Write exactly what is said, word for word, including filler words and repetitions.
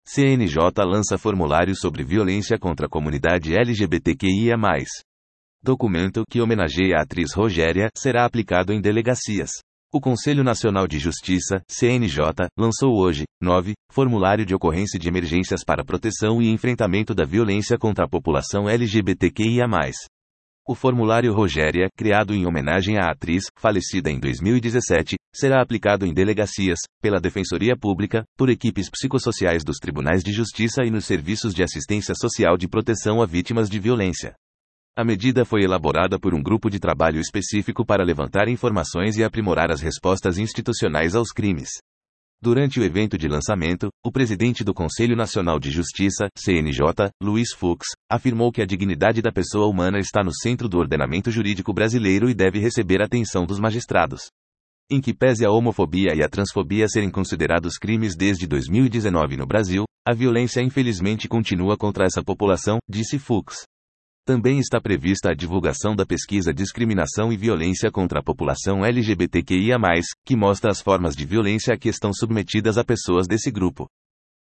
C N J lança formulário sobre violência contra a comunidade L G B T Q I A mais. Documento que homenageia a atriz Rogéria será aplicado em delegacias. O Conselho Nacional de Justiça, C N J, lançou hoje, nove, Formulário de Ocorrência de Emergências para Proteção e Enfrentamento da Violência contra a População L G B T Q I A mais. O formulário Rogéria, criado em homenagem à atriz, falecida em dois mil e dezessete, será aplicado em delegacias, pela Defensoria Pública, por equipes psicossociais dos Tribunais de Justiça e nos serviços de assistência social de proteção a vítimas de violência. A medida foi elaborada por um grupo de trabalho específico para levantar informações e aprimorar as respostas institucionais aos crimes. Durante o evento de lançamento, o presidente do Conselho Nacional de Justiça, C N J, Luiz Fux, afirmou que a dignidade da pessoa humana está no centro do ordenamento jurídico brasileiro e deve receber atenção dos magistrados. Em que pese a homofobia e a transfobia serem considerados crimes desde dois mil e dezenove no Brasil, a violência infelizmente continua contra essa população, disse Fux. Também está prevista a divulgação da pesquisa Discriminação e Violência contra a População L G B T Q I A mais, que mostra as formas de violência a que estão submetidas a pessoas desse grupo.